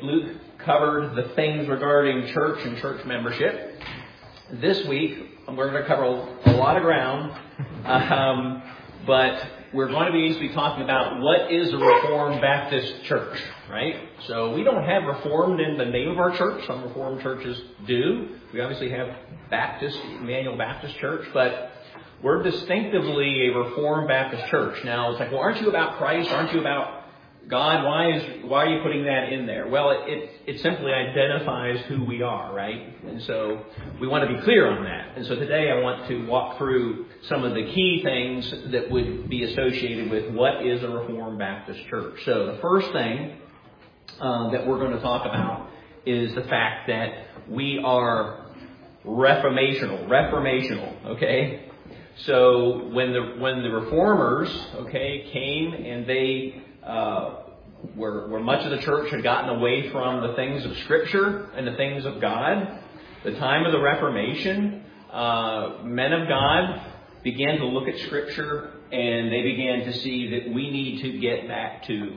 Luke covered the things regarding church and church membership. This week, we're going to cover a lot of ground, but we're going to be talking about what is a Reformed Baptist church, right? So we don't have Reformed in the name of our church. Some Reformed churches do. We obviously have Baptist, Emmanuel Baptist Church, but we're distinctively a Reformed Baptist church. Now, it's like, well, aren't you about Christ? Aren't you about God? Why are you putting that in there? Well, it simply identifies who we are, right? And so we want to be clear on that. And so today I want to walk through some of the key things that would be associated with what is a Reformed Baptist church. So the first thing that we're going to talk about is the fact that we are reformational, okay? So when the reformers, okay, came and they where much of the church had gotten away from the things of Scripture and the things of God, the time of the Reformation, men of God began to look at Scripture and they began to see that we need to get back to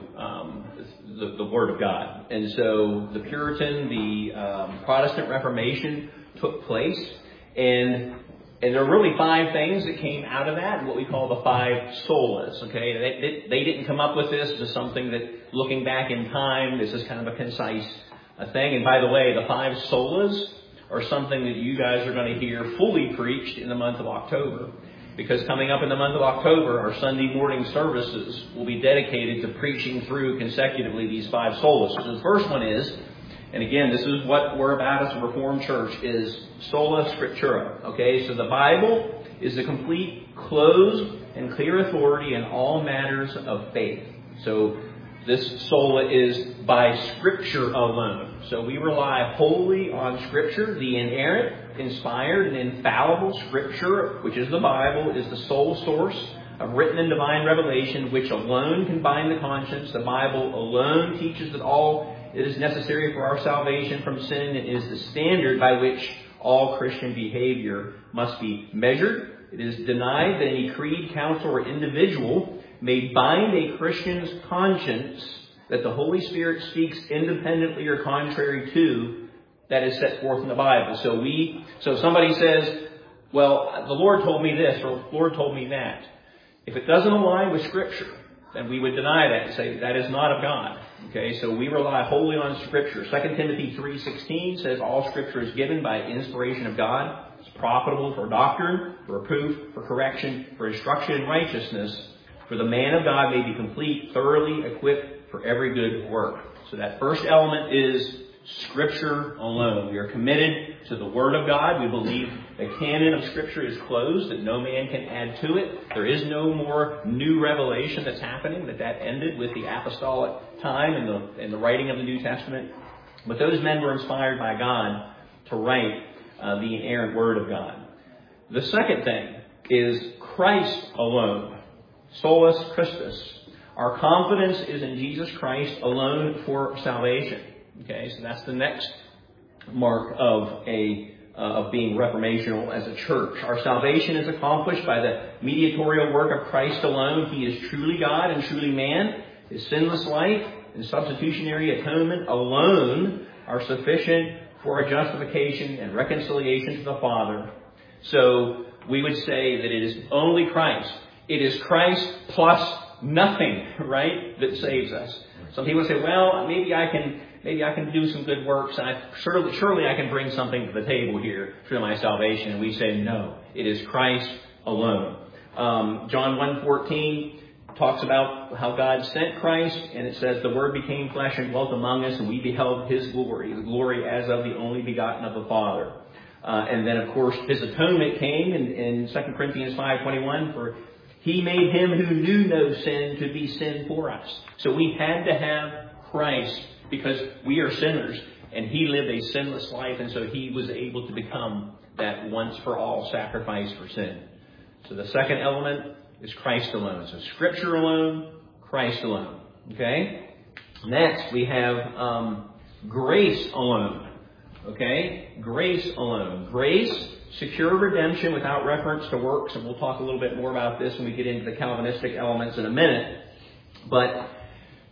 the Word of God. And so the Puritan, the Protestant Reformation took place, and there are really 5 things that came out of that, what we call the 5 solas, okay? They didn't come up with this. This is something that, looking back in time, this is kind of a concise thing. And by the way, the 5 solas are something that you guys are going to hear fully preached in the month of October. Because coming up in the month of October, our Sunday morning services will be dedicated to preaching through consecutively these 5 solas. So the first one is, and again, this is what we're about as a Reformed church, is sola scriptura. Okay, so the Bible is the complete, closed, and clear authority in all matters of faith. So this sola is by Scripture alone. So we rely wholly on Scripture. The inerrant, inspired, and infallible Scripture, which is the Bible, is the sole source of written and divine revelation, which alone can bind the conscience. The Bible alone teaches that all it is necessary for our salvation from sin, and is the standard by which all Christian behavior must be measured. It is denied that any creed, council, or individual may bind a Christian's conscience that the Holy Spirit speaks independently or contrary to that is set forth in the Bible. So somebody says, well, the Lord told me this, or the Lord told me that. If it doesn't align with Scripture, then we would deny that and say that is not of God. Okay, so we rely wholly on Scripture. 2 Timothy 3:16 says all Scripture is given by inspiration of God. It's profitable for doctrine, for reproof, for correction, for instruction in righteousness, for the man of God may be complete, thoroughly equipped for every good work. So that first element is Scripture alone. We are committed to the Word of God. We believe the canon of Scripture is closed, that no man can add to it. There is no more new revelation that's happening, that ended with the apostolic time and the writing of the New Testament. But those men were inspired by God to write the inerrant Word of God. The second thing is Christ alone. Solus Christus. Our confidence is in Jesus Christ alone for salvation. Okay, so that's the next mark of being reformational as a church. Our salvation is accomplished by the mediatorial work of Christ alone. He is truly God and truly man. His sinless life and substitutionary atonement alone are sufficient for our justification and reconciliation to the Father. So we would say that it is only Christ. It is Christ plus nothing, right, that saves us. Some people say, well, maybe I can do some good works, and surely I can bring something to the table here through my salvation. And we say, no, it is Christ alone. John 1:14 talks about how God sent Christ, and it says, the Word became flesh and dwelt among us, and we beheld His glory, the glory as of the only begotten of the Father. And then, of course, His atonement came in 2 Corinthians 5:21, for He made Him who knew no sin to be sin for us. So we had to have Christ because we are sinners, and He lived a sinless life, and so He was able to become that once-for-all sacrifice for sin. So the second element is Christ alone. So Scripture alone, Christ alone. Okay? Next, we have grace alone. Okay? Grace alone. Grace, secure redemption without reference to works, and we'll talk a little bit more about this when we get into the Calvinistic elements in a minute. But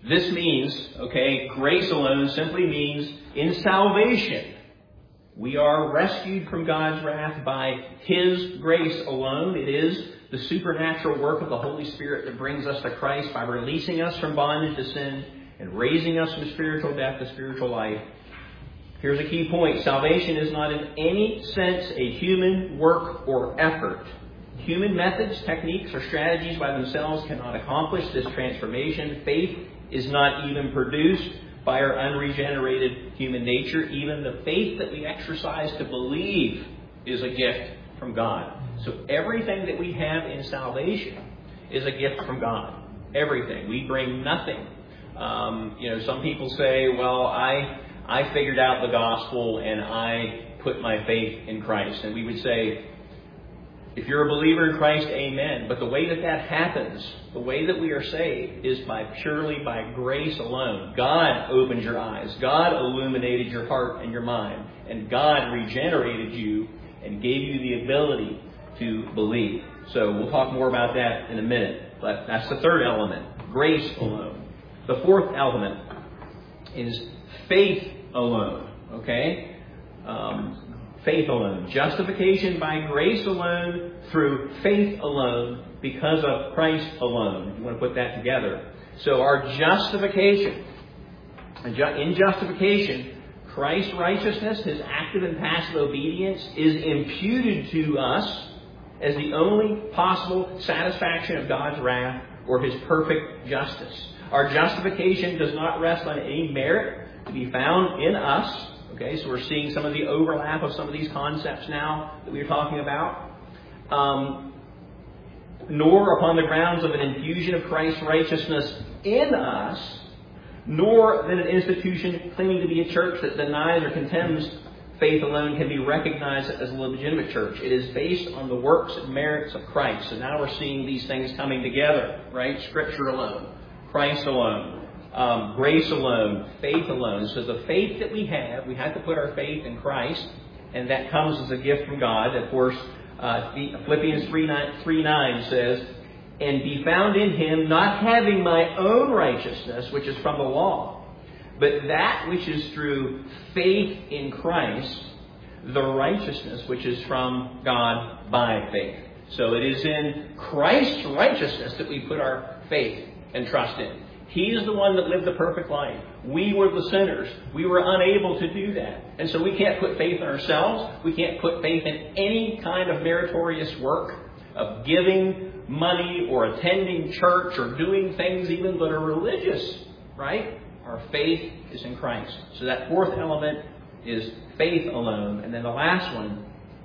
This means, grace alone simply means in salvation, we are rescued from God's wrath by His grace alone. It is the supernatural work of the Holy Spirit that brings us to Christ by releasing us from bondage to sin and raising us from spiritual death to spiritual life. Here's a key point. Salvation is not in any sense a human work or effort. Human methods, techniques, or strategies by themselves cannot accomplish this transformation. Faith is not even produced by our unregenerated human nature. Even the faith that we exercise to believe is a gift from God. So everything that we have in salvation is a gift from God. Everything. We bring nothing. Some people say, well, I figured out the gospel and I put my faith in Christ. And we would say, if you're a believer in Christ, amen. But the way that happens, the way that we are saved, is purely by grace alone. God opened your eyes. God illuminated your heart and your mind. And God regenerated you and gave you the ability to believe. So we'll talk more about that in a minute. But that's the third element, grace alone. The fourth element is faith alone. Faith alone. Justification by grace alone, through faith alone, because of Christ alone. If you want to put that together. So our justification. In justification, Christ's righteousness, His active and passive obedience, is imputed to us as the only possible satisfaction of God's wrath or His perfect justice. Our justification does not rest on any merit to be found in us. So we're seeing some of the overlap of some of these concepts now that we were talking about. Nor upon the grounds of an infusion of Christ's righteousness in us, nor that an institution claiming to be a church that denies or contemns faith alone can be recognized as a legitimate church. It is based on the works and merits of Christ. So now we're seeing these things coming together, right? Scripture alone, Christ alone. Grace alone, faith alone. So the faith that we have to put our faith in Christ, and that comes as a gift from God. Of course, Philippians 3:9 says, "And be found in Him, not having my own righteousness, which is from the law, but that which is through faith in Christ, the righteousness which is from God by faith." So it is in Christ's righteousness that we put our faith and trust in. He's the one that lived the perfect life. We were the sinners. We were unable to do that. And so we can't put faith in ourselves. We can't put faith in any kind of meritorious work of giving money or attending church or doing things even that are religious, right? Our faith is in Christ. So that fourth element is faith alone. And then the last one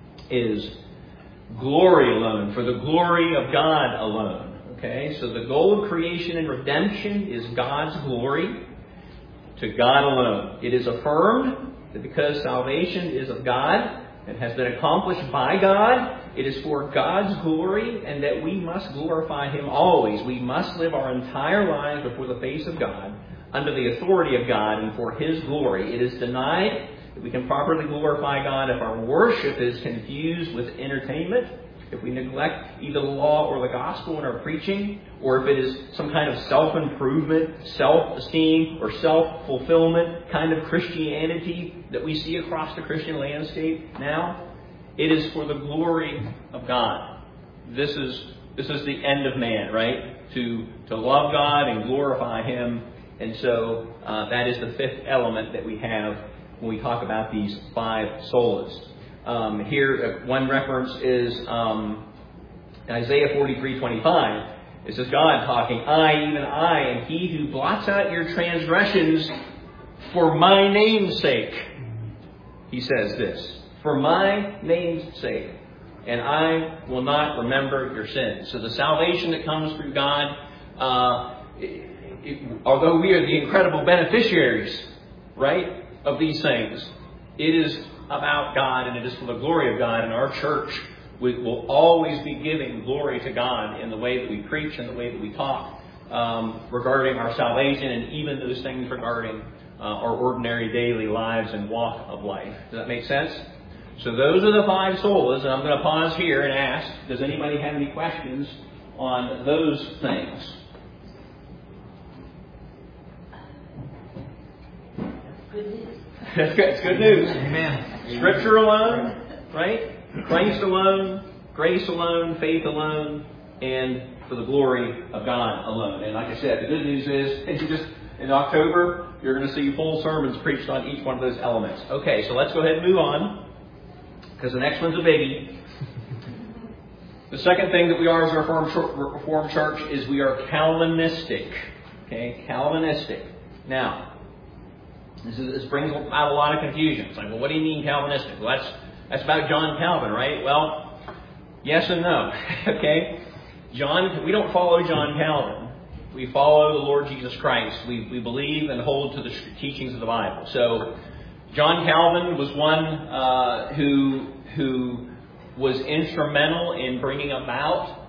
is glory alone, for the glory of God alone. So the goal of creation and redemption is God's glory to God alone. It is affirmed that because salvation is of God and has been accomplished by God, it is for God's glory and that we must glorify Him always. We must live our entire lives before the face of God under the authority of God and for His glory. It is denied that we can properly glorify God if our worship is confused with entertainment, if we neglect either the law or the gospel in our preaching, or if it is some kind of self-improvement, self-esteem, or self-fulfillment kind of Christianity that we see across the Christian landscape now. It is for the glory of God. This is the end of man, right? To love God and glorify Him. And so that is the fifth element that we have when we talk about these five solas. Here, one reference is Isaiah 43:25. It says, God talking, "I, even I, am He who blots out your transgressions for my name's sake." He says this, "For my name's sake, and I will not remember your sins." So the salvation that comes through God, although we are the incredible beneficiaries, right, of these things, it is about God and it is for the glory of God. And our church will always be giving glory to God in the way that we preach and the way that we talk regarding our salvation and even those things regarding our ordinary daily lives and walk of life. Does that make sense? So those are the five solas, and I'm going to pause here and ask, does anybody have any questions on those things? That's good. It's good news. Amen. Scripture alone, right? Christ alone, grace alone, faith alone, and for the glory of God alone. And like I said, the good news is, in October, you're going to see full sermons preached on each one of those elements. Okay, so let's go ahead and move on, because the next one's a biggie. The second thing that we are as a Reformed Church is we are Calvinistic. Okay, Calvinistic. Now, this brings out a lot of confusion. It's like, well, what do you mean Calvinistic? Well, that's about John Calvin, right? Well, yes and no. Okay, we don't follow John Calvin. We follow the Lord Jesus Christ. We believe and hold to the teachings of the Bible. So, John Calvin was one who was instrumental in bringing about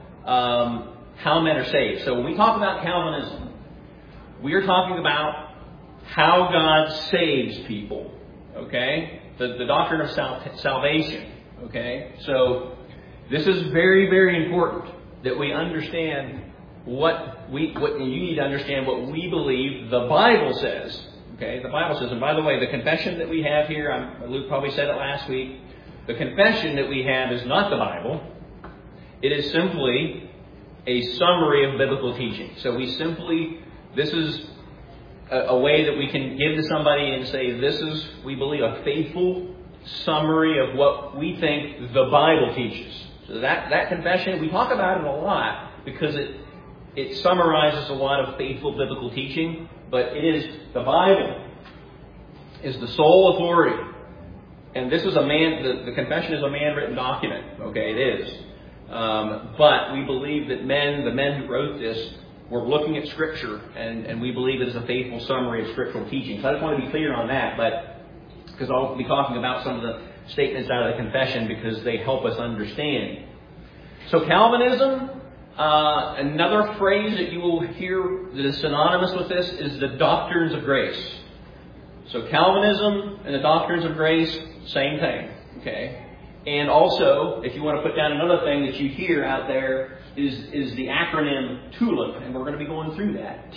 how men are saved. So when we talk about Calvinism, we are talking about how God saves people. Okay? The doctrine of salvation. Okay? So this is very, very important that we understand what you need to understand what we believe the Bible says. Okay? The Bible says, and by the way, the confession that we have here, Luke probably said it last week, the confession that we have is not the Bible. It is simply a summary of biblical teaching. So this is a way that we can give to somebody and say, this is, we believe, a faithful summary of what we think the Bible teaches. So that confession, we talk about it a lot because it summarizes a lot of faithful biblical teaching, but the Bible is the sole authority. And this is the confession is a man-written document. Okay, it is. But we believe that the men who wrote this were looking at Scripture, and we believe it is a faithful summary of scriptural teaching. So I just want to be clear on that, because I'll be talking about some of the statements out of the confession because they help us understand. So Calvinism, another phrase that you will hear that is synonymous with this is the doctrines of grace. So Calvinism and the doctrines of grace, same thing. Okay? And also, if you want to put down another thing that you hear out there, is the acronym TULIP. And we're going to be going through that.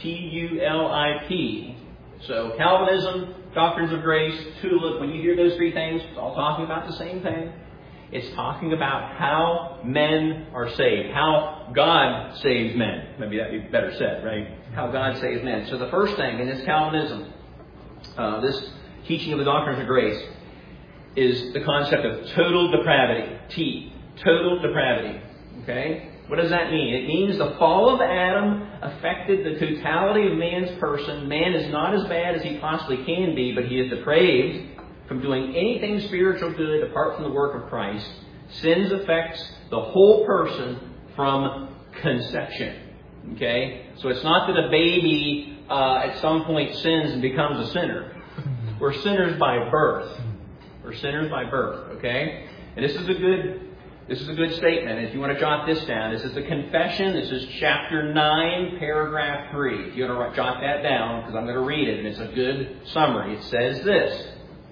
TULIP. So Calvinism, doctrines of grace, TULIP. When you hear those three things, it's all talking about the same thing. It's talking about how men are saved. How God saves men. Maybe that would be better said, right? How God saves men. So the first thing in this Calvinism, this teaching of the doctrines of grace, is the concept of total depravity. Total depravity. Okay? What does that mean? It means the fall of Adam affected the totality of man's person. Man is not as bad as he possibly can be, but he is depraved from doing anything spiritual good apart from the work of Christ. Sins affects the whole person from conception. Okay? So it's not that a baby at some point sins and becomes a sinner. We're sinners by birth. We're sinners by birth. Okay? And this is a good statement. If you want to jot this down, this is the confession. This is chapter 9, paragraph 3. If you want to jot that down, because I'm going to read it, and it's a good summary. It says this: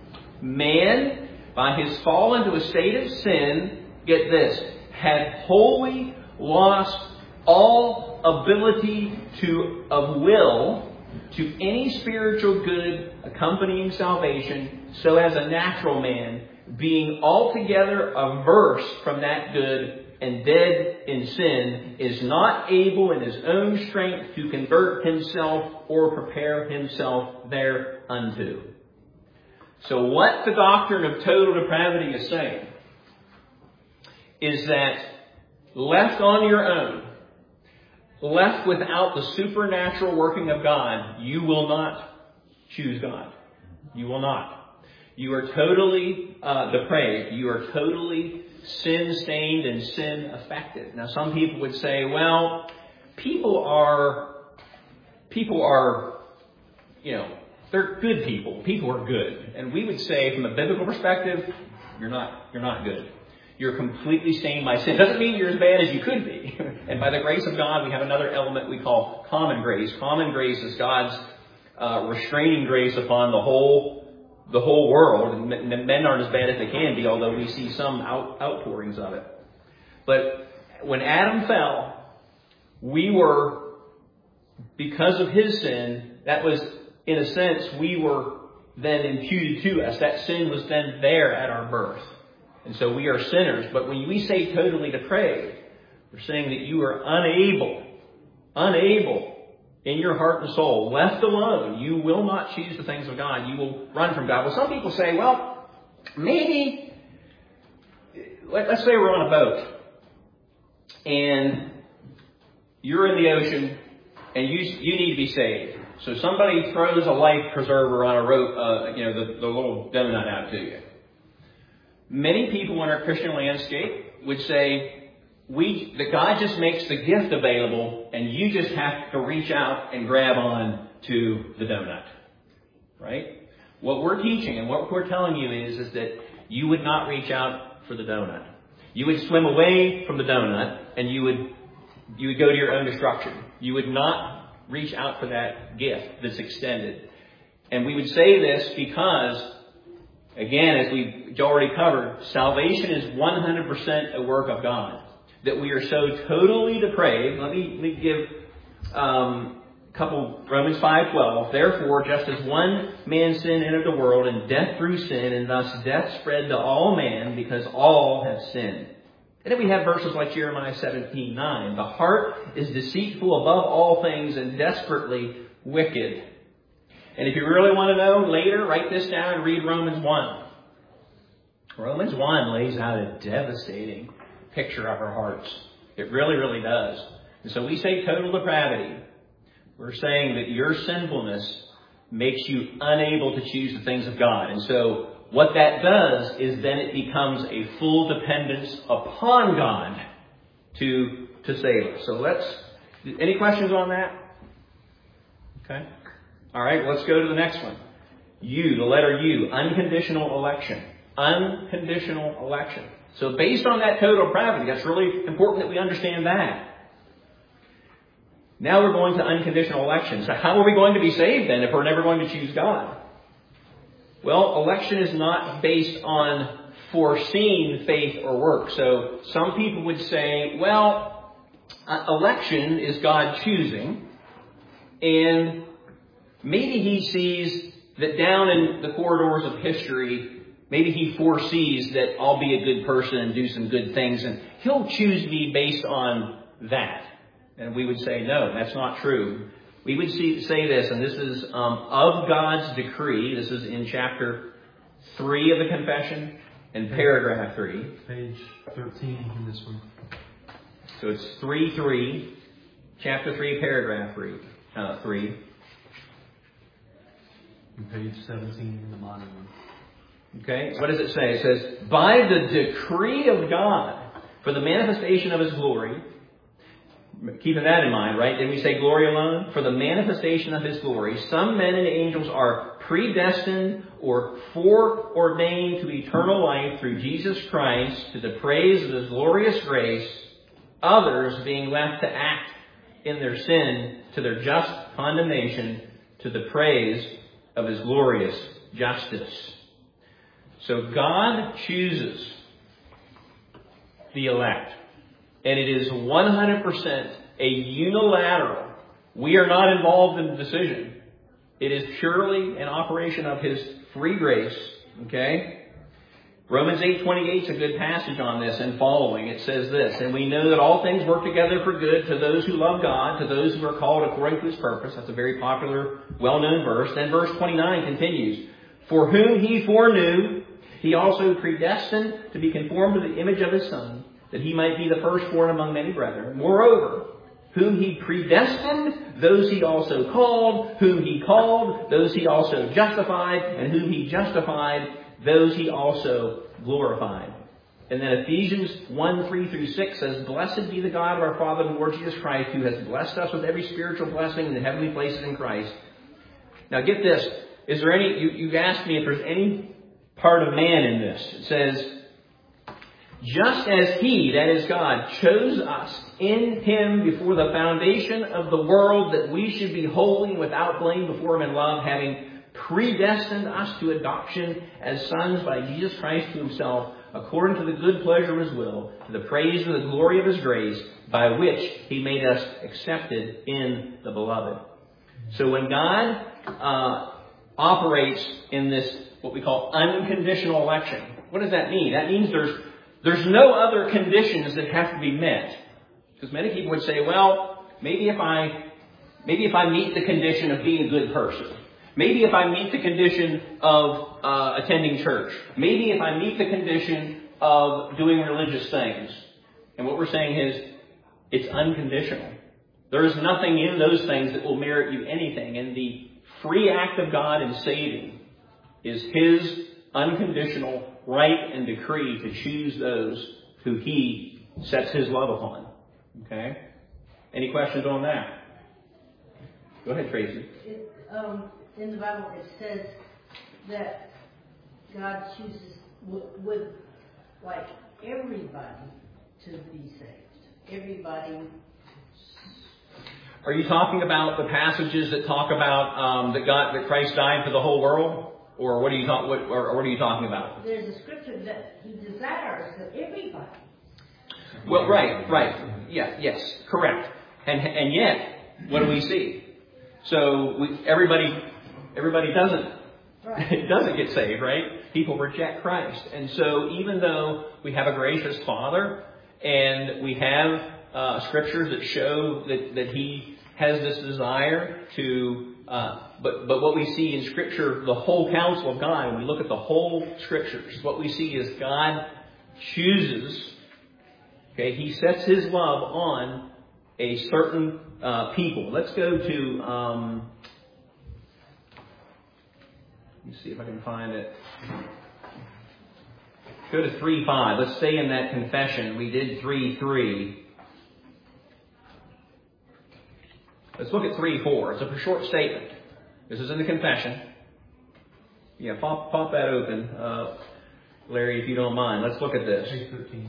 man, by his fall into a state of sin, get this, had wholly lost all ability of will to any spiritual good accompanying salvation, so as a natural man, being altogether averse from that good and dead in sin, is not able in his own strength to convert himself or prepare himself thereunto. So what the doctrine of total depravity is saying is that left on your own, left without the supernatural working of God, you will not choose God. You will not. You are totally depraved. You are totally sin-stained and sin-affected. Now, some people would say, well, people are, they're good people. People are good. And we would say, from a biblical perspective, you're not good. You're completely stained by sin. Doesn't mean you're as bad as you could be. And by the grace of God, we have another element we call common grace. Common grace is God's restraining grace upon the whole world. And men aren't as bad as they can be, although we see some outpourings of it. But when Adam fell, we were, because of his sin, that was, in a sense, we were then imputed to us. That sin was then there at our birth. And so we are sinners. But when we say totally depraved, we're saying that you are unable in your heart and soul, left alone. You will not choose the things of God. You will run from God. Well, some people say, well, maybe, let's say we're on a boat and you're in the ocean and you need to be saved. So somebody throws a life preserver on a rope, the little donut out to you. Many people in our Christian landscape would say, that God just makes the gift available and you just have to reach out and grab on to the donut. Right? What we're teaching and what we're telling you is that you would not reach out for the donut. You would swim away from the donut and you would go to your own destruction. You would not reach out for that gift that's extended. And we would say this because, again, as we've already covered, salvation is 100% a work of God. That we are so totally depraved. Let me give couple, Romans 5:12. Therefore, just as one man's sin entered the world, and death through sin, and thus death spread to all men, because all have sinned. And then we have verses like Jeremiah 17:9. The heart is deceitful above all things and desperately wicked. And if you really want to know later, write this down and read Romans 1. Romans 1 lays out a devastating picture of our hearts. It really, really does. And so we say total depravity. We're saying that your sinfulness makes you unable to choose the things of God. And so what that does is then it becomes a full dependence upon God to save us. So any questions on that? Okay. All right, let's go to the next one. U, the letter U, unconditional election. Unconditional election. So based on that total depravity, that's really important that we understand that. Now we're going to unconditional election. So how are we going to be saved then if we're never going to choose God? Well, election is not based on foreseen faith or work. So some people would say, well, election is God choosing, and maybe He sees that down in the corridors of history, maybe He foresees that I'll be a good person and do some good things, and He'll choose me based on that. And we would say, no, that's not true. We would say this, and this is of God's decree. This is in chapter 3 of the Confession and paragraph 3. Page 13 in this one. So it's 3:3, chapter 3, paragraph 3. And page 17 in the modern one. Okay, what does it say? It says, by the decree of God, for the manifestation of His glory, keeping that in mind, right? Didn't we say glory alone? For the manifestation of His glory, some men and angels are predestined or foreordained to eternal life through Jesus Christ to the praise of His glorious grace, others being left to act in their sin to their just condemnation to the praise of His glorious justice. So God chooses the elect. And it is 100% a unilateral. We are not involved in the decision. It is purely an operation of His free grace. Okay? Romans 8:28 is a good passage on this and following. It says this, and we know that all things work together for good to those who love God, to those who are called according to His purpose. That's a very popular, well-known verse. Then verse 29 continues, for whom He foreknew, He also predestined to be conformed to the image of His Son, that He might be the firstborn among many brethren. Moreover, whom He predestined, those He also called. Whom He called, those He also justified. And whom He justified, those He also glorified. And then Ephesians 1:3-6 says, blessed be the God of our Father and Lord Jesus Christ, who has blessed us with every spiritual blessing in the heavenly places in Christ. Now get this. Is there any, you asked me if there's any part of man in this. It says, just as He, that is God, chose us in Him before the foundation of the world, that we should be holy and without blame before Him in love, having predestined us to adoption as sons by Jesus Christ to Himself, according to the good pleasure of His will, to the praise of the glory of His grace, by which He made us accepted in the Beloved. So when God operates in this, what we call unconditional election. What does that mean? That means there's no other conditions that have to be met. Because many people would say, well, maybe if I meet the condition of being a good person, maybe if I meet the condition of attending church, maybe if I meet the condition of doing religious things. And what we're saying is, it's unconditional. There is nothing in those things that will merit you anything. And the free act of God in saving is His unconditional right and decree to choose those who He sets His love upon. Okay? Any questions on that? Go ahead, Tracy. In the Bible it says that God chooses with like everybody to be saved. Everybody. Are you talking about the passages that talk about that Christ died for the whole world, or what are you talking about? There's a scripture that He desires that everybody. Well, right, yeah, yes, correct, and yet, what do we see? So everybody doesn't doesn't get saved, right? People reject Christ, and so even though we have a gracious Father and we have scriptures that show that He has this desire to, but what we see in Scripture, the whole counsel of God, when we look at the whole Scriptures, what we see is God chooses. Okay, He sets His love on a certain people. Let's go to. Let me see if I can find it. Go to 3:5. Let's stay in that confession. We did 3:3. Let's look at 3:4. It's a short statement. This is in the confession. Yeah, pop that open, Larry, if you don't mind. Let's look at this. Page 13.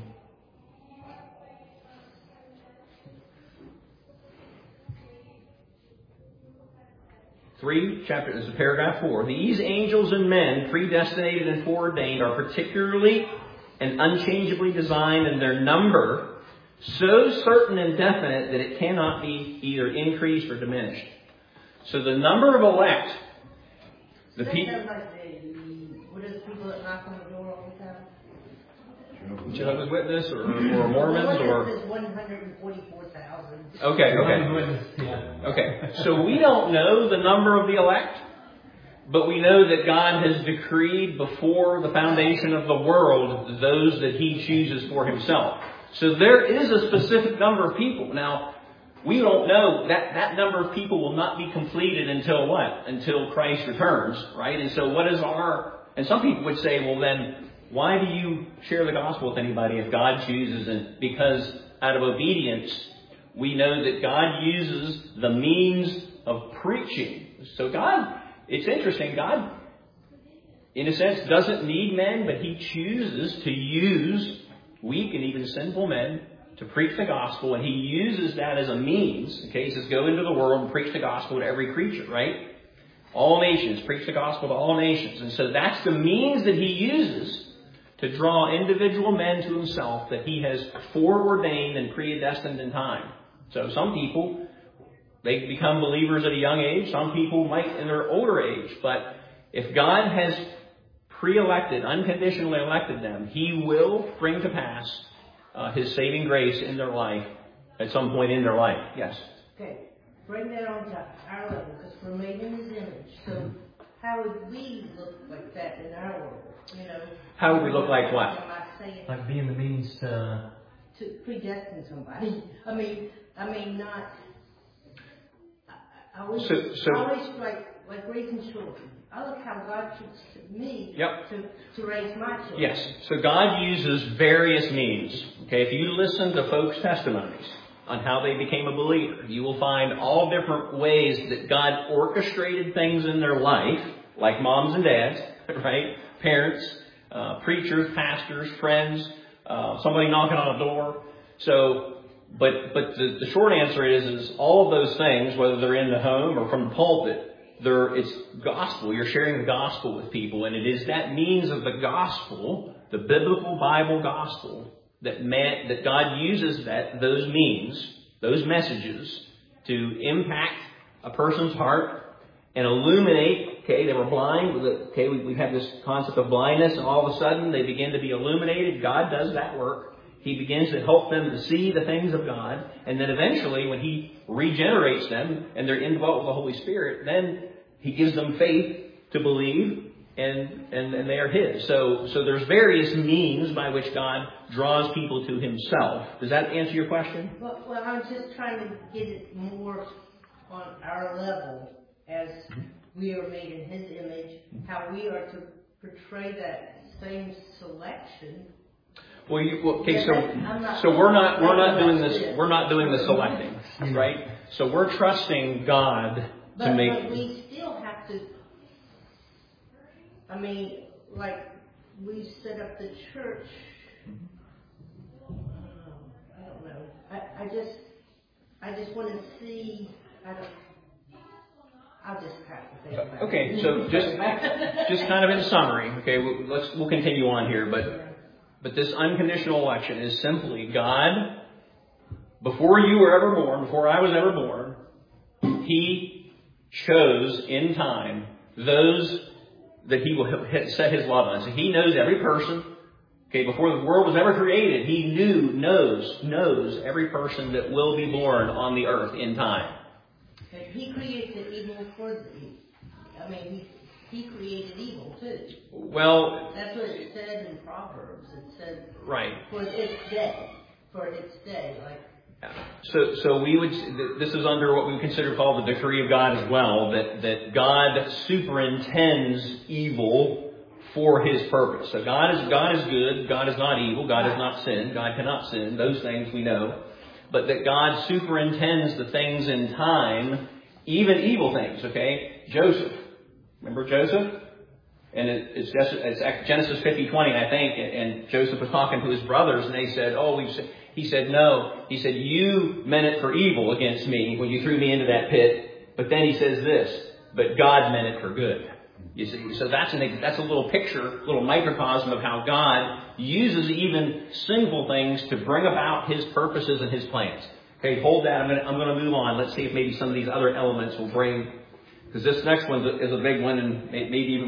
3, this is paragraph 4. These angels and men, predestinated and foreordained, are particularly and unchangeably designed in their number, so certain and definite that it cannot be either increased or diminished. So the number of elect, the people... What is people that knock on the door all the time? Jehovah's Witness or Mormons or... It says 144,000. Okay. So we don't know the number of the elect, but we know that God has decreed before the foundation of the world those that He chooses for Himself. So there is a specific number of people. Now, we don't know that number of people will not be completed until what? Until Christ returns, right? And so what is and some people would say, well then, why do you share the gospel with anybody if God chooses it? Because out of obedience, we know that God uses the means of preaching. So God, it's interesting, God, in a sense, doesn't need men, but He chooses to use weak and even sinful men to preach the gospel, and He uses that as a means. Okay, He says, go into the world and preach the gospel to every creature, right? All nations, preach the gospel to all nations. And so that's the means that He uses to draw individual men to Himself that He has foreordained and predestined in time. So some people, they become believers at a young age. Some people might in their older age. But if God has pre-elected, unconditionally elected them, He will bring to pass His saving grace in their life at some point in their life. Yes? Okay. Bring that on to our level, because we're made in His image. So how would we look like that in our world? You know, how would we look like what? Like being the means to predestine somebody. I mean, not. I always like raising children. I look how God treats me to raise my children. Yes. So God uses various means. Okay, if you listen to folks' testimonies on how they became a believer, you will find all different ways that God orchestrated things in their life, like moms and dads, right? Parents, preachers, pastors, friends, somebody knocking on a door. So, but the short answer is all of those things, whether they're in the home or from the pulpit, it's gospel. You're sharing the gospel with people, and it is that means of the gospel, the biblical Bible gospel, that God uses those means, those messages, to impact a person's heart and illuminate Okay, they were blind. Okay, we have this concept of blindness, and all of a sudden they begin to be illuminated. God does that work. He begins to help them to see the things of God. And then eventually, when He regenerates them and they're indwelt with the Holy Spirit, then He gives them faith to believe, and they are His. So there's various means by which God draws people to Himself. Does that answer your question? Well, I'm just trying to get it more on our level as we are made in His image, how we are to portray that same selection. Well, okay, so we're not doing this. We're not doing the selecting, right? So we're trusting God to make. But we still have to. I mean, like we set up the church. I don't know. I just want to see. I'll just have to think about it. Okay, so just kind of in summary. Okay, we'll continue on here, but this unconditional election is simply God, before you were ever born, before I was ever born, He chose in time those that He will set His love on. So He knows every person. Okay, before the world was ever created, He knows every person that will be born on the earth in time. But He created evil for the. I mean, He created evil too. Well, That's what it said in Proverbs. It said, right. For its day, like. So we would. This is under what we consider called the decree of God as well. That God superintends evil for His purpose. So God is good. God is not evil. God is not sin. God cannot sin. Those things we know. But that God superintends the things in time, even evil things. Okay, Joseph. Remember Joseph? And it's Genesis 50:20, I think. And Joseph was talking to his brothers, and they said, He said, no. He said, you meant it for evil against me when you threw me into that pit. But then he says this, but God meant it for good. You see, so that's a little picture, little microcosm of how God uses even sinful things to bring about His purposes and His plans. Okay, hold that. I'm going to move on. Let's see if maybe some of these other elements will bring. Because this next one is a big one and maybe even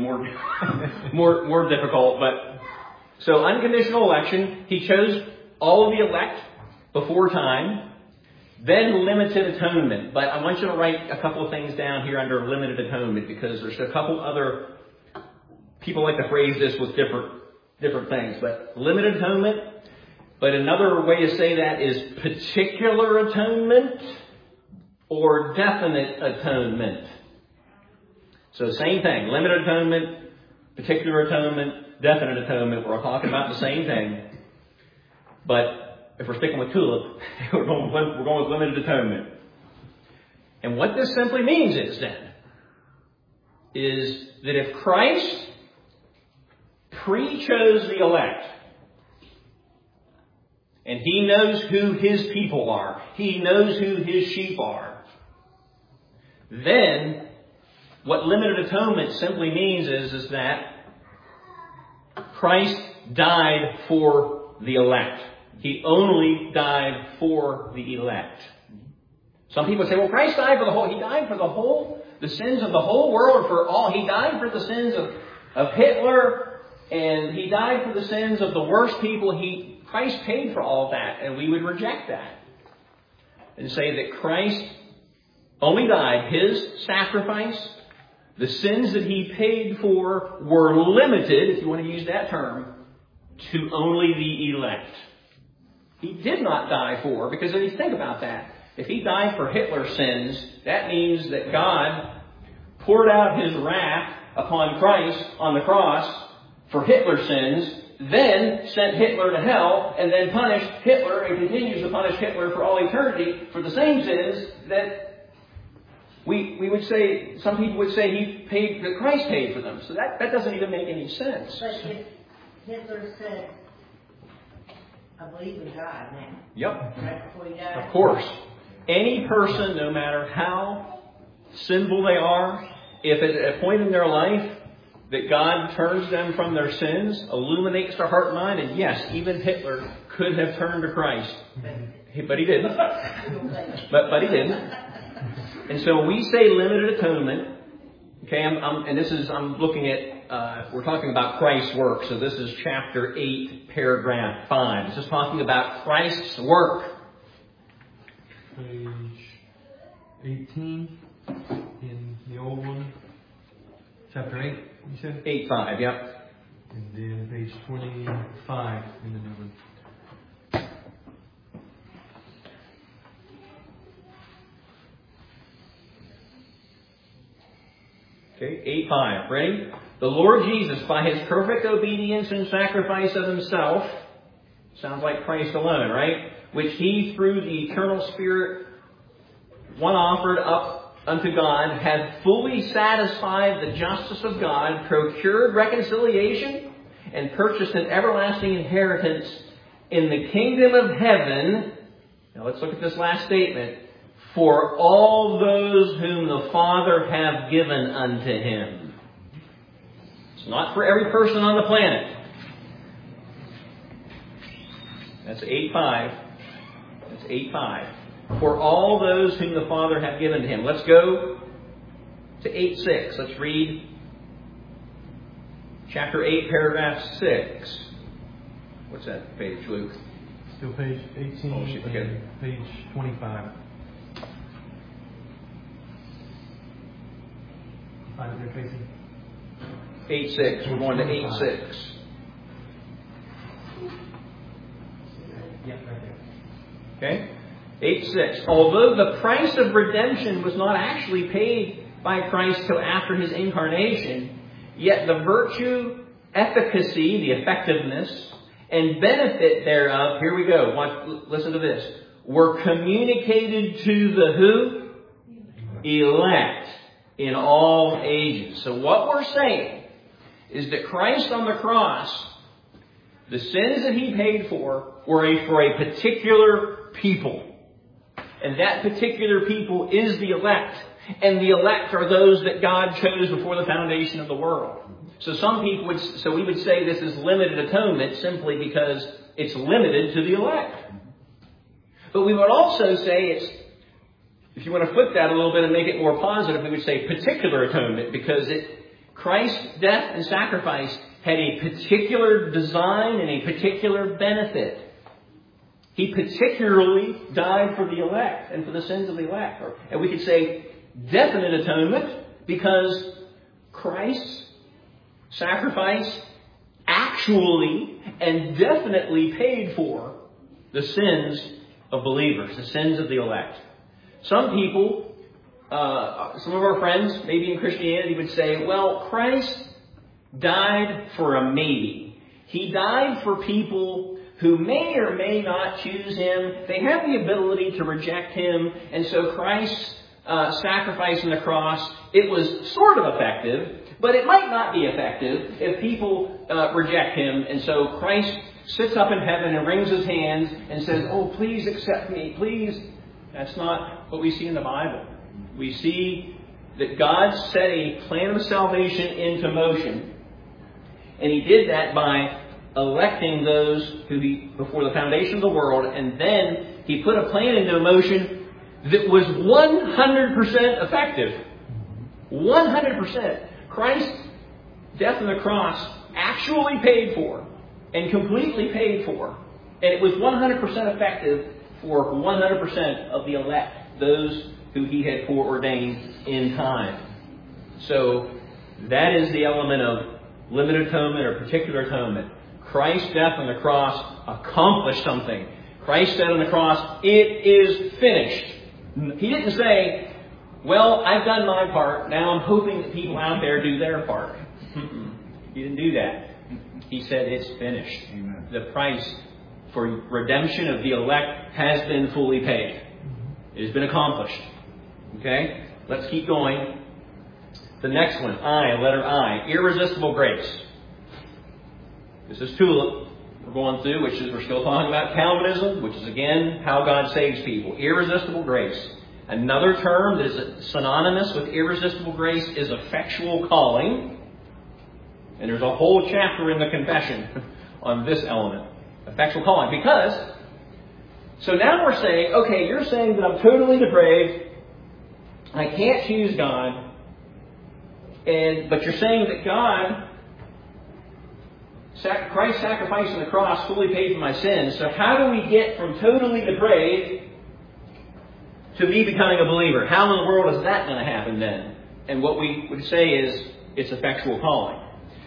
more difficult. But so unconditional election, He chose all of the elect before time, then limited atonement. But I want you to write a couple of things down here under limited atonement, because there's a couple other people like to phrase this with different things. But limited atonement. But another way to say that is particular atonement or definite atonement. So same thing, limited atonement, particular atonement, definite atonement. We're all talking about the same thing. But if we're sticking with TULIP, we're going with limited atonement. And what this simply means is that if Christ pre-chose the elect, and He knows who His people are, He knows who His sheep are, then what limited atonement simply means is that Christ died for the elect. He only died for the elect. Some people say, well, Christ died for the whole. He died for the sins of the whole world, for all. He died for the sins of Hitler, and He died for the sins of the worst people. Christ paid for all of that, and we would reject that and say that Christ only died. His sacrifice, the sins that He paid for, were limited, if you want to use that term, to only the elect. He did not die for, because if you think about that, if He died for Hitler's sins, that means that God poured out His wrath upon Christ on the cross for Hitler's sins, then sent Hitler to hell, and then punished Hitler and continues to punish Hitler for all eternity for the same sins that we would say, some people would say that Christ paid for them. So that doesn't even make any sense. But if Hitler said, I believe in God now. Yep. Right before he died. Of course. Any person, no matter how sinful they are, if at a point in their life that God turns them from their sins, illuminates their heart and mind, and yes, even Hitler could have turned to Christ. But he didn't. But he didn't. And so we say limited atonement Okay, I'm looking at, we're talking about Christ's work. So this is chapter 8, paragraph 5. This is talking about Christ's work. Page 18 in the old one. Chapter 8, you said? 8:5, yep. And then page 25 in the new one. Okay, 8:5. Ready? The Lord Jesus, by His perfect obedience and sacrifice of Himself, sounds like Christ alone, right? Which He, through the eternal Spirit, one offered up unto God, hath fully satisfied the justice of God, procured reconciliation, and purchased an everlasting inheritance in the kingdom of heaven. Now let's look at this last statement. For all those whom the Father hath given unto Him. It's not for every person on the planet. That's 8:5. That's 8:5. For all those whom the Father hath given to Him. Let's go to 8:6. Let's read chapter 8, paragraph 6. What's that page, Luke? Still page 18 and page 25. Find it there, Casey. 8:6. We're going to 8:6. Yeah, right there. Okay? 8:6. Although the price of redemption was not actually paid by Christ till after His incarnation, yet the virtue, efficacy, the effectiveness, and benefit thereof, here we go, listen to this, were communicated to the who? Elect in all ages. So what we're saying is that Christ on the cross, the sins that He paid for were for a particular people. And that particular people is the elect. And the elect are those that God chose before the foundation of the world. So we would say this is limited atonement simply because it's limited to the elect. But we would also say it's, if you want to flip that a little bit and make it more positive, we would say particular atonement, because Christ's death and sacrifice had a particular design and a particular benefit. He particularly died for the elect and for the sins of the elect. And we could say definite atonement because Christ's sacrifice actually and definitely paid for the sins of believers, the sins of the elect. Some people, some of our friends, maybe in Christianity, would say, well, Christ died for a maybe. He died for people who may or may not choose Him. They have the ability to reject Him. And so Christ's sacrifice on the cross, it was sort of effective, but it might not be effective if people reject Him. And so Christ sits up in heaven and wrings His hands and says, oh, please accept me, please. That's not what we see in the Bible. We see that God set a plan of salvation into motion. And He did that by electing those who before the foundation of the world. And then He put a plan into motion that was 100% effective. 100%. Christ's death on the cross actually paid for and completely paid for. And it was 100% effective for 100% of the elect, those who He had foreordained in time. So that is the element of limited atonement or particular atonement. Christ's death on the cross accomplished something. Christ said on the cross, it is finished. He didn't say, well, I've done my part. Now I'm hoping that people out there do their part. He didn't do that. He said it's finished. Amen. The price for redemption of the elect has been fully paid. It has been accomplished. Okay? Let's keep going. The next one, I, letter I, irresistible grace. This is TULIP we're going through, which is we're still talking about Calvinism, which is again how God saves people. Irresistible grace. Another term that is synonymous with irresistible grace is effectual calling. And there's a whole chapter in the confession on this element. Effectual calling. Because, so now we're saying, okay, you're saying that I'm totally depraved. I can't choose God. But you're saying that Christ's sacrifice on the cross fully paid for my sins. So how do we get from totally depraved to me becoming a believer? How in the world is that going to happen then? And what we would say is it's effectual calling.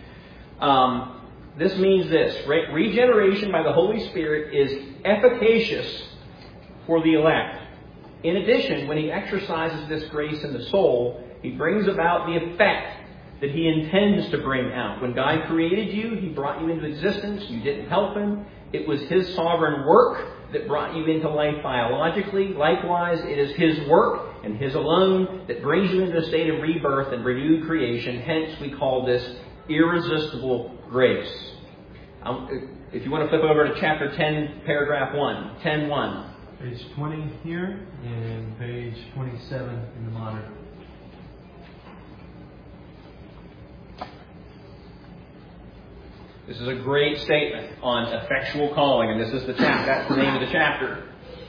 This means this. Regeneration by the Holy Spirit is efficacious for the elect. In addition, when He exercises this grace in the soul, He brings about the effect that He intends to bring out. When God created you, He brought you into existence. You didn't help Him. It was His sovereign work that brought you into life biologically. Likewise, it is His work and His alone that brings you into a state of rebirth and renewed creation. Hence, we call this irresistible grace. If you want to flip over to chapter 10, paragraph 1, 10:1. Page 20 here and page 27 in the modern. This is a great statement on effectual calling, and this is that's the name of the chapter.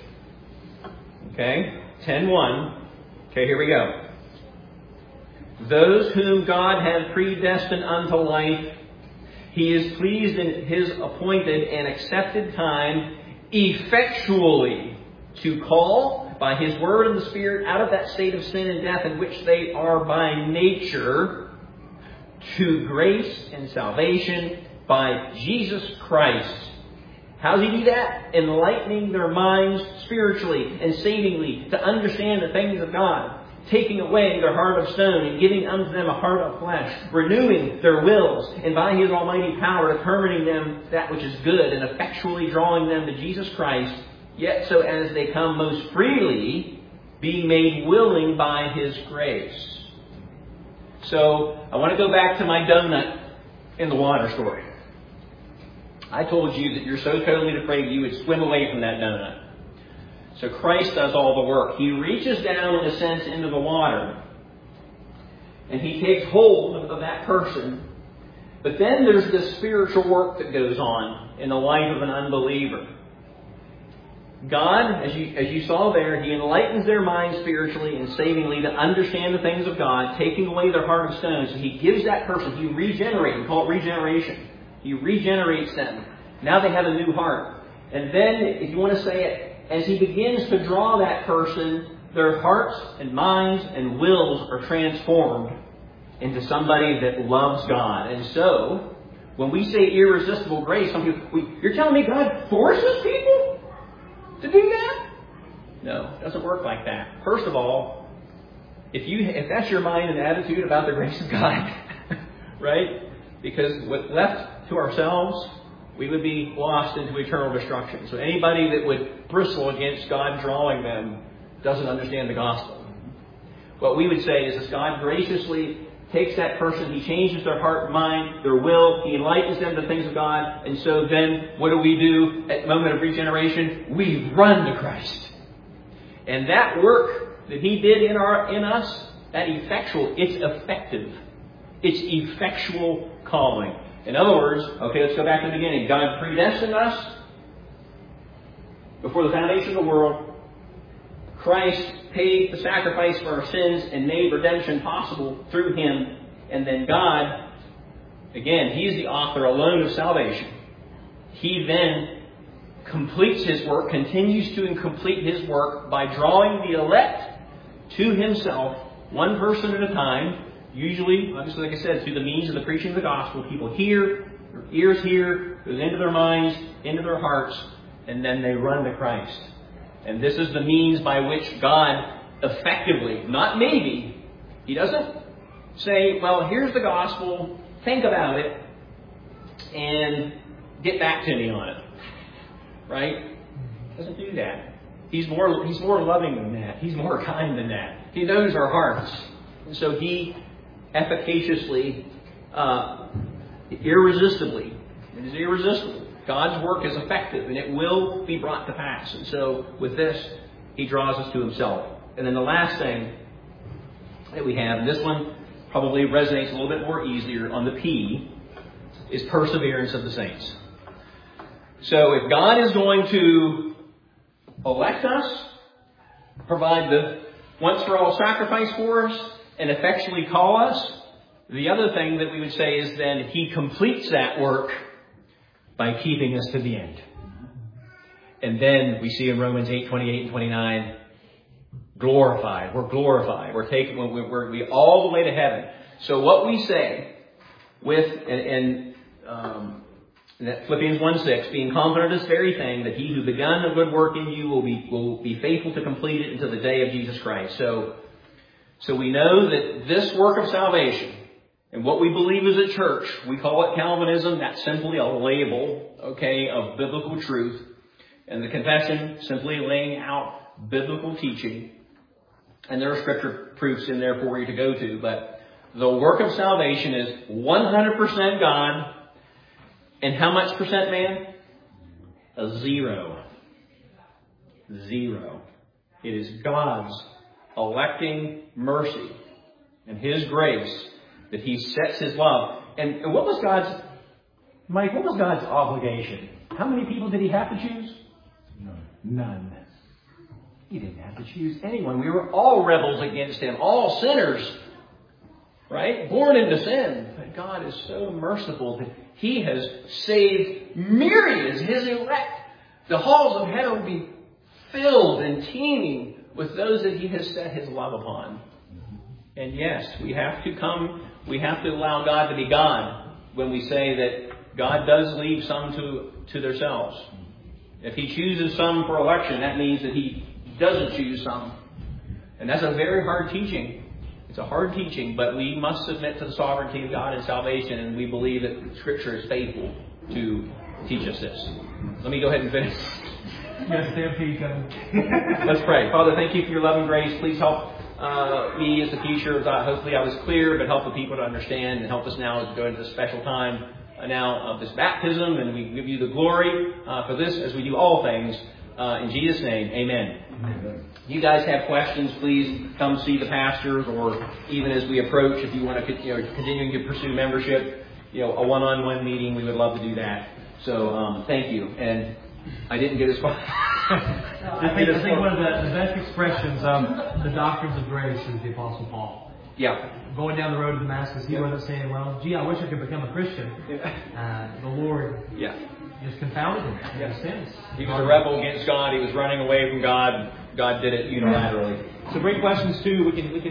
Okay, 10:1. Okay, here we go. Those whom God hath predestined unto life, He is pleased in His appointed and accepted time effectually to call by His word and the Spirit out of that state of sin and death in which they are by nature to grace and salvation by Jesus Christ. How does He do that? Enlightening their minds spiritually and savingly to understand the things of God. Taking away their heart of stone and giving unto them a heart of flesh. Renewing their wills and by His almighty power determining them that which is good and effectually drawing them to Jesus Christ. Yet so as they come most freely, being made willing by His grace. So I want to go back to my donut in the water story. I told you that you're so totally depraved you would swim away from that donut. So Christ does all the work. He reaches down, in a sense, into the water. And He takes hold of that person. But then there's this spiritual work that goes on in the life of an unbeliever. God, as you saw there, He enlightens their minds spiritually and savingly to understand the things of God, taking away their heart of stone. So He gives that person, He regenerates, we call it regeneration. He regenerates them. Now they have a new heart. And then, if you want to say it, as He begins to draw that person, their hearts and minds and wills are transformed into somebody that loves God. And so, when we say irresistible grace, some people, you're telling me God forces people to do that? No, it doesn't work like that. First of all, if that's your mind and attitude about the grace of God, right? Because with left to ourselves, we would be lost into eternal destruction. So anybody that would bristle against God drawing them doesn't understand the gospel. What we would say is that God graciously takes that person, He changes their heart and mind, their will, He enlightens them to the things of God, and so then what do we do at the moment of regeneration? We run to Christ. And that work that He did in us, that effectual, it's effective. It's effectual calling. In other words, okay, let's go back to the beginning. God predestined us before the foundation of the world. Christ paid the sacrifice for our sins and made redemption possible through Him. And then God, again, He is the author alone of salvation. He then completes His work, continues to complete His work by drawing the elect to Himself, one person at a time. Usually, obviously, like I said, through the means of the preaching of the gospel, people hear, their ears hear, goes into their minds, into their hearts, and then they run to Christ. And this is the means by which God effectively, not maybe, He doesn't say, well, here's the gospel, think about it, and get back to me on it. Right? He doesn't do that. He's more loving than that. He's more kind than that. He knows our hearts. And so He efficaciously, irresistibly, it is irresistible. God's work is effective and it will be brought to pass. And so with this, He draws us to Himself. And then the last thing that we have, and this one probably resonates a little bit more easier on the P, is perseverance of the saints. So if God is going to elect us, provide the once for all sacrifice for us, and effectually call us, The other thing that we would say is then He completes that work by keeping us to the end. And then we see in Romans 8:28 and 29, glorified. We're glorified. We're taken. We all the way to heaven. So what we say with in Philippians 1:6, being confident of this very thing, that He who begun a good work in you will be faithful to complete it until the day of Jesus Christ. So we know that this work of salvation, and what we believe as a church, we call it Calvinism. That's simply a label, okay, of biblical truth. And the confession, simply laying out biblical teaching. And there are scripture proofs in there for you to go to. But the work of salvation is 100% God. And how much percent man? A 0. 0. It is God's electing mercy and His grace that He sets His love. And what was God's, Mike, what was God's obligation? How many people did He have to choose? None. He didn't have to choose anyone. We were all rebels against Him, all sinners, right? Born into sin. But God is so merciful that He has saved myriads, His elect. The halls of heaven will be filled and teeming with those that He has set His love upon. And yes, we have to allow God to be God when we say that God does leave some to themselves. If He chooses some for election, that means that He doesn't choose some. And that's a very hard teaching. It's a hard teaching, but we must submit to the sovereignty of God in salvation, and we believe that Scripture is faithful to teach us this. Let me go ahead and finish. Yes, stampede coming. Let's pray. Father, thank You for Your love and grace. Please help me as the teacher. Hopefully I was clear, but help the people to understand, and help us now as we go into this special time now of this baptism, and we give You the glory for this as we do all things. In Jesus' name, amen. Amen. You guys have questions, please come see the pastors, or even as we approach, if you want to continuing to pursue membership, a one-on-one meeting, we would love to do that. So thank you. And I didn't get as far. I think one of the best expressions of the doctrines of grace is the Apostle Paul. Yeah. Going down the road to Damascus, he wasn't saying, well, gee, I wish I could become a Christian. The Lord just confounded him in his sins. He was a rebel against God. He was running away from God. God did it unilaterally. So great questions, too. We can